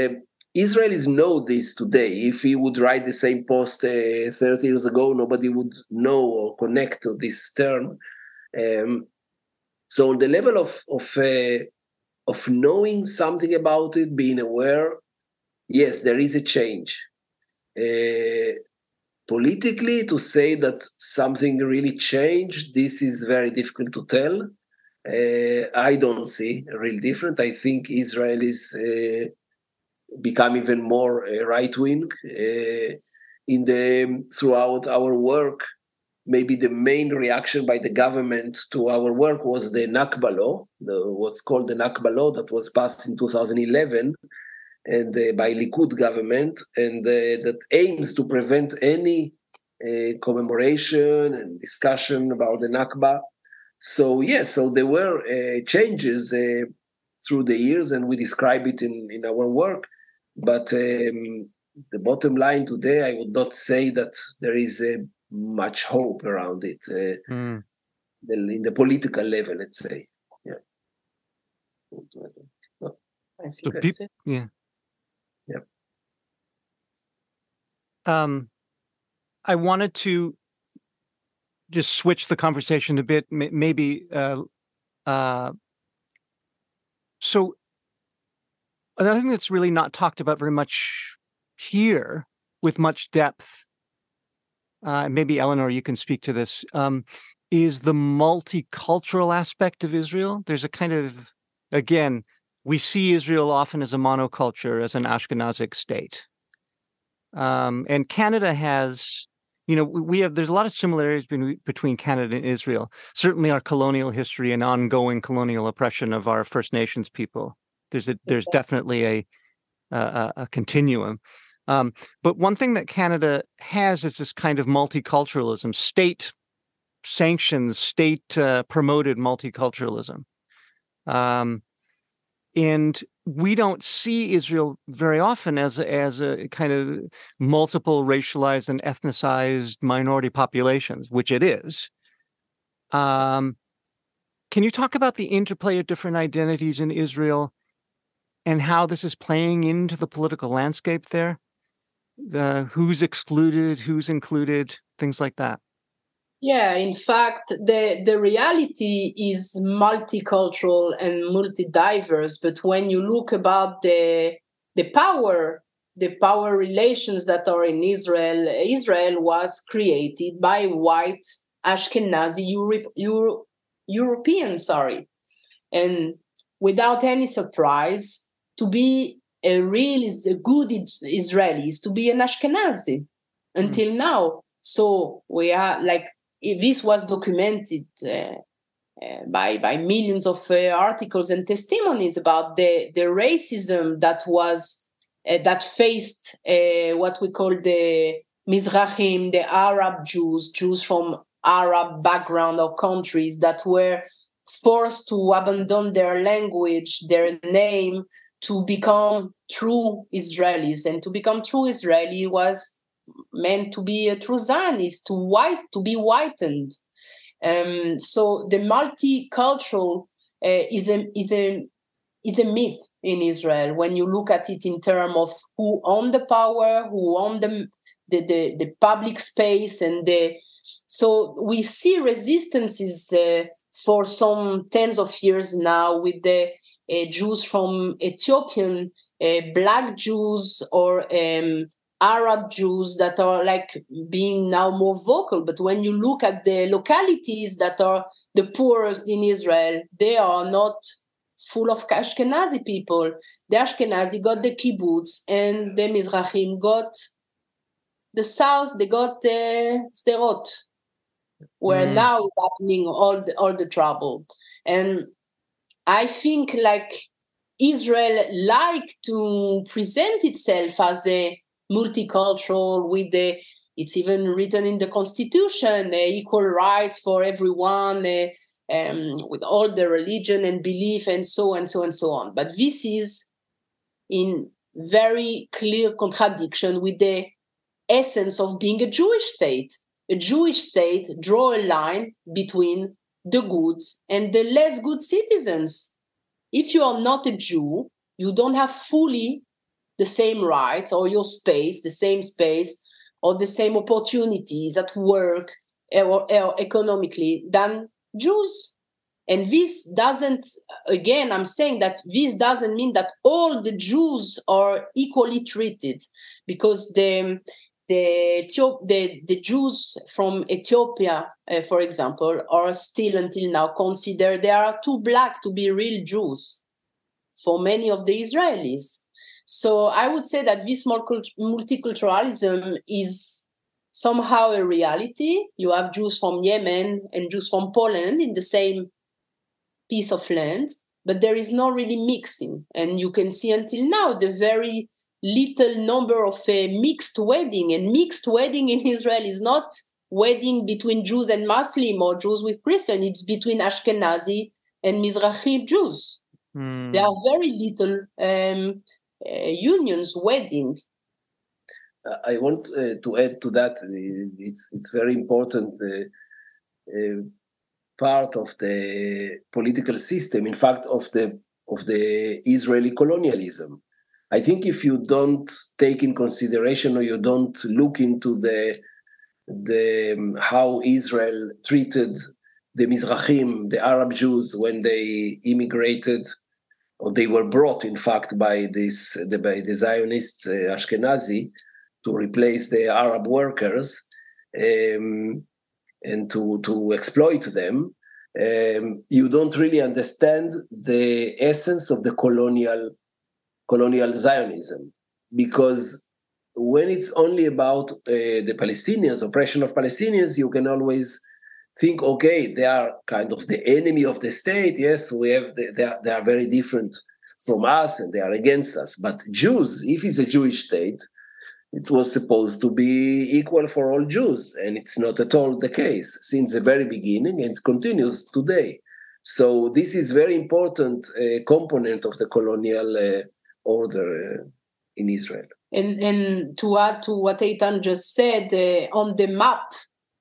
Israelis know this today. If he would write the same post uh, thirty years ago, nobody would know or connect to this term. Um, so on the level of of uh, of knowing something about it, being aware, yes, there is a change. Uh, politically, to say that something really changed, this is very difficult to tell. Uh, I don't see a real difference. I think Israel is uh, become even more uh, right-wing. Uh, in the throughout our work, maybe the main reaction by the government to our work was the Nakba law, the, what's called the Nakba law, that was passed in two thousand eleven and uh, by Likud government, and uh, that aims to prevent any uh, commemoration and discussion about the Nakba. So yes, yeah, so there were uh, changes uh, through the years, and we describe it in, in our work. But um, the bottom line today, I would not say that there is uh, much hope around it uh, mm. in the political level, let's say. Yeah. No, I think so that's pe- it. Yeah. Yeah. Um, I wanted to just switch the conversation a bit, maybe. Uh, uh, so another thing that's really not talked about very much here with much depth, uh, maybe Eleanor, you can speak to this, um, is the multicultural aspect of Israel. There's a kind of, again, we see Israel often as a monoculture, as an Ashkenazic state. Um, and Canada has, you know, we have, there's a lot of similarities between Canada and Israel. Certainly our colonial history and ongoing colonial oppression of our First Nations people. There's a, there's definitely a, a, a continuum. Um, but one thing that Canada has is this kind of multiculturalism, state sanctions, state uh, promoted multiculturalism. Um, and we don't see Israel very often as a, as a kind of multiple racialized and ethnicized minority populations, which it is. Um, can you talk about the interplay of different identities in Israel and how this is playing into the political landscape there? The, who's excluded, who's included, things like that. Yeah, in fact, the, the reality is multicultural and multi-diverse. But when you look about the the power, the power relations that are in Israel, Israel was created by white Ashkenazi Europe, Euro, European, sorry, and without any surprise, to be a real is a good Israeli is to be an Ashkenazi until mm. now. So we are like. This was documented uh, uh, by by millions of uh, articles and testimonies about the, the racism that was uh, that faced uh, what we call the Mizrahim, the Arab Jews, Jews from Arab background or countries that were forced to abandon their language, their name, to become true Israelis. And to become true Israeli was meant to be a true Zionist, to white, to be whitened. Um, so the multicultural uh, is a is a is a myth in Israel when you look at it in terms of who own the power, who own the the the, the public space, and the so we see resistances uh, for some tens of years now with the uh, Jews from Ethiopian, uh, Black Jews, or um, Arab Jews that are like being now more vocal. But when you look at the localities that are the poorest in Israel, they are not full of Ashkenazi people. The Ashkenazi got the kibbutz, and the Mizrahim got the south, they got the Sderot, where mm. now is happening all the, all the trouble. And I think like Israel like to present itself as a multicultural with the, it's even written in the constitution, uh, equal rights for everyone, uh, um, with all the religion and belief and so and so and so on. But this is in very clear contradiction with the essence of being a Jewish state. A Jewish state draw a line between the good and the less good citizens. If you are not a Jew, you don't have fully the same rights or your space, the same space, or the same opportunities at work or, or economically than Jews. And this doesn't, again, I'm saying that this doesn't mean that all the Jews are equally treated, because the the the, the Jews from Ethiopia, uh, for example, are still until now considered they are too black to be real Jews for many of the Israelis. So I would say that this multiculturalism is somehow a reality. You have Jews from Yemen and Jews from Poland in the same piece of land, but there is no really mixing. And you can see until now the very little number of uh, mixed wedding. And mixed wedding in Israel is not wedding between Jews and Muslim or Jews with Christian. It's between Ashkenazi and Mizrahi Jews. Mm. There are very little um, uh, unions, wedding. I want uh, to add to that. It's it's very important uh, uh, part of the political system. In fact, of the of the Israeli colonialism. I think if you don't take in consideration or you don't look into the the um, how Israel treated the Mizrahim, the Arab Jews, when they immigrated, or they were brought, in fact, by this the, by the Zionists, uh, Ashkenazi, to replace the Arab workers um, and to, to exploit them, um, you don't really understand the essence of the colonial colonial Zionism. Because when it's only about uh, the Palestinians, oppression of Palestinians, you can always think, okay, they are kind of the enemy of the state. Yes, we have the, they, are, they are very different from us and they are against us. But Jews, if it's a Jewish state, it was supposed to be equal for all Jews, and it's not at all the case since the very beginning, and continues today. So this is very important uh, component of the colonial uh, order uh, in Israel. And, and to add to what Eitan just said, uh, on the map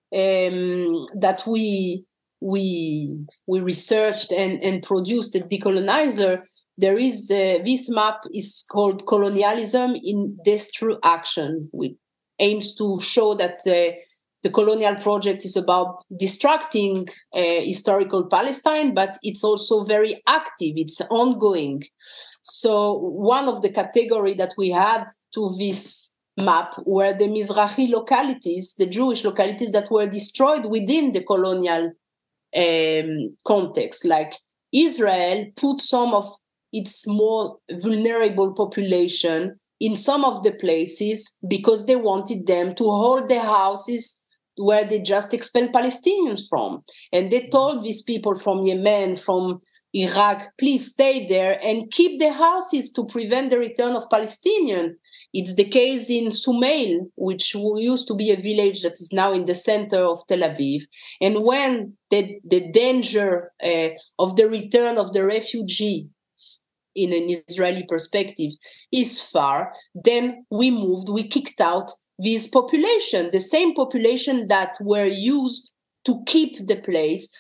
um, that we we we researched and, and produced at Decolonizer, there is uh, this map is called Colonialism in Destruction, which aims to show that uh, the colonial project is about destructing uh, historical Palestine, but it's also very active, it's ongoing. So one of the categories that we had to this map were the Mizrahi localities, the Jewish localities that were destroyed within the colonial um, context. Like Israel put some of its more vulnerable population in some of the places because they wanted them to hold the houses where they just expelled Palestinians from. And they told these people from Yemen, from Iraq, please stay there and keep the houses to prevent the return of Palestinians. It's the case in Sumail, which used to be a village that is now in the center of Tel Aviv. And when the, the danger uh, of the return of the refugee in an Israeli perspective is far, then we moved, we kicked out this population, the same population that were used to keep the place.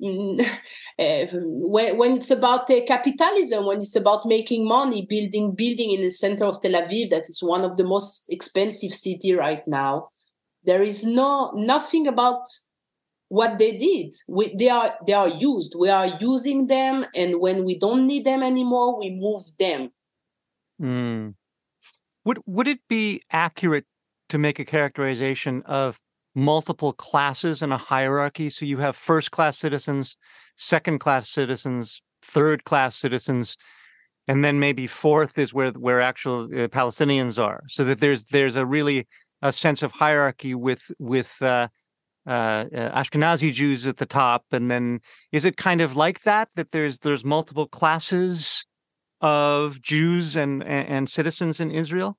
uh, when, when it's about uh, capitalism, when it's about making money, building building in the center of Tel Aviv, that is one of the most expensive city right now, there is no nothing about what they did. We, they are they are used. We are using them, and when we don't need them anymore, we move them. Mm. Would would it be accurate to make a characterization of multiple classes in a hierarchy? So you have first-class citizens, second-class citizens, third-class citizens, and then maybe fourth is where where actual uh, Palestinians are. So that there's there's a really a sense of hierarchy with with uh, uh, Ashkenazi Jews at the top, and then is it kind of like that? That there's there's multiple classes of Jews and and, and citizens in Israel?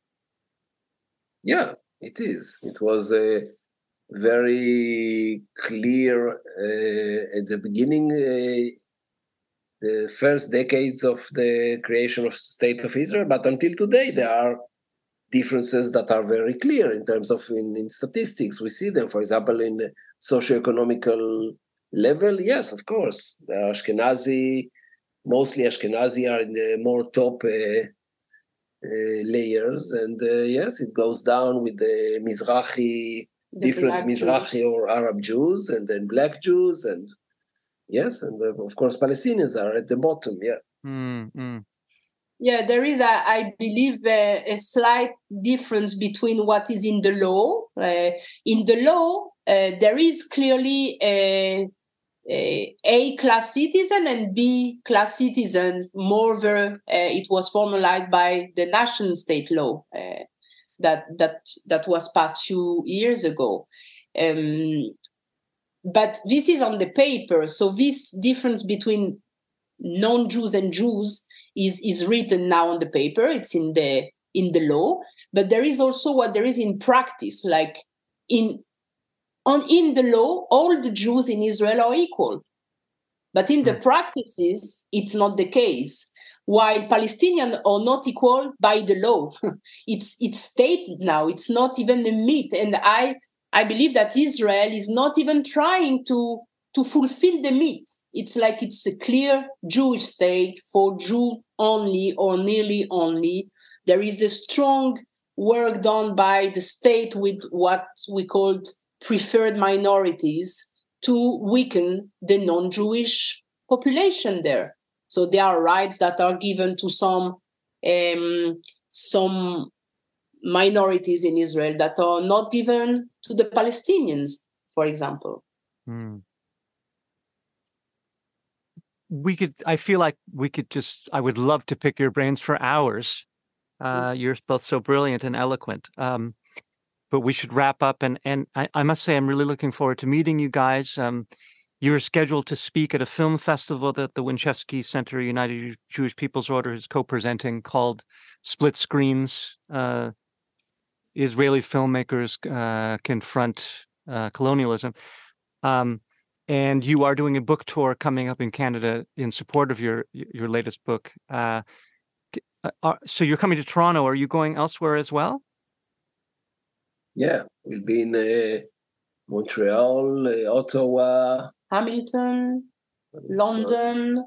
Yeah, it is. It was a very clear uh, at the beginning, uh, the first decades of the creation of State of Israel, but until today there are differences that are very clear in terms of in, in statistics. We see them, for example, in the socio-economical level. Yes, of course, the Ashkenazi, mostly Ashkenazi are in the more top uh, uh, layers. And uh, yes, it goes down with the Mizrahi, The different Black Mizrahi Jews. or Arab Jews, and then Black Jews, and yes, and uh, of course Palestinians are at the bottom. Yeah. Mm-hmm. Yeah, there is, a, I believe, a, a slight difference between what is in the law. Uh, in the law, uh, there is clearly a, a A-class citizen and B-class citizen. Moreover, uh, it was formalized by the nation state law uh, that that that was passed few years ago. Um, but this is on the paper, so this difference between non-Jews and Jews is is written now on the paper. It's in the in the law, but there is also what there is in practice. Like in on in the law, all the Jews in Israel are equal, but in the Mm. practices, it's not the case. While Palestinians are not equal by the law, it's it's stated now. It's not even a myth, and I I believe that Israel is not even trying to to fulfill the myth. It's like it's a clear Jewish state for Jews only or nearly only. There is a strong work done by the state with what we called preferred minorities to weaken the non-Jewish population there. So there are rights that are given to some um, some minorities in Israel that are not given to the Palestinians, for example. Mm. We could, I feel like we could just, I would love to pick your brains for hours. Uh, you're both so brilliant and eloquent. Um, but we should wrap up. And, and I, I must say, I'm really looking forward to meeting you guys. Um, you were scheduled to speak at a film festival that the Winchevsky Center United Jewish People's Order is co-presenting called Split Screens. Uh, Israeli filmmakers uh, confront uh, colonialism. Um, And you are doing a book tour coming up in Canada in support of your your latest book. Uh, are, so you're coming to Toronto. Are you going elsewhere as well? Yeah, we'll be in uh, Montreal, uh, Ottawa, Hamilton, London.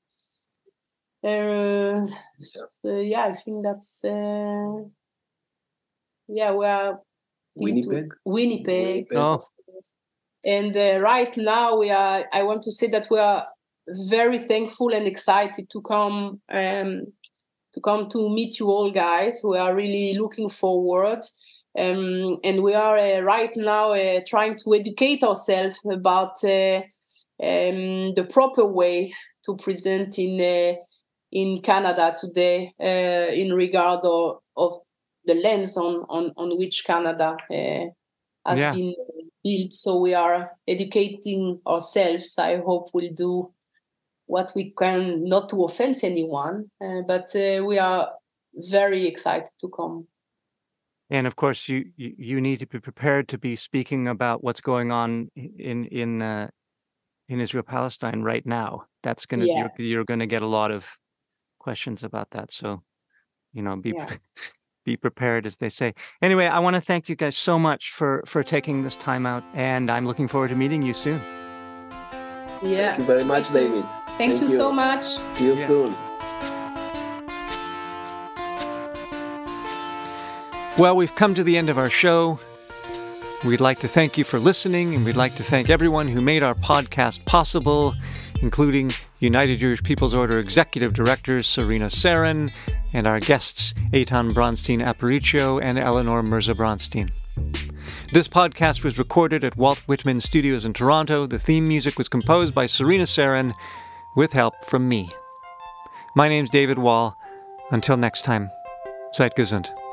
Uh, so yeah, I think that's uh, yeah. We are Winnipeg. Winnipeg. Winnipeg. Oh. And uh, right now, we are. I want to say that we are very thankful and excited to come um, to come to meet you all, guys. We are really looking forward, um, and we are uh, right now uh, trying to educate ourselves about uh, um, the proper way to present in uh, in Canada today, uh, in regard of, of the lens on on on which Canada uh, has Yeah. been built. So we are educating ourselves. I hope we'll do what we can, not to offend anyone, uh, but uh, we are very excited to come. And of course, you you, you need to be prepared to be speaking about what's going on in in uh, in Israel Palestine right now. That's gonna Yeah. you're, you're gonna get a lot of questions about that. So, you know, be. Yeah. Be prepared, as they say. Anyway, I want to thank you guys so much for for taking this time out, and I'm looking forward to meeting you soon. Yeah. Thank you very much, Thank you. David. Thank, Thank you, you. so much. See you Yeah. soon. Well, we've come to the end of our show. We'd like to thank you for listening, and we'd like to thank everyone who made our podcast possible, including United Jewish People's Order Executive Directors Sarina Sarin, and our guests Eitan Bronstein-Aparicio and Eleanor Mirza-Bronstein. This podcast was recorded at Walt Whitman Studios in Toronto. The theme music was composed by Sarina Sarin, with help from me. My name's David Wall. Until next time, seid gesund.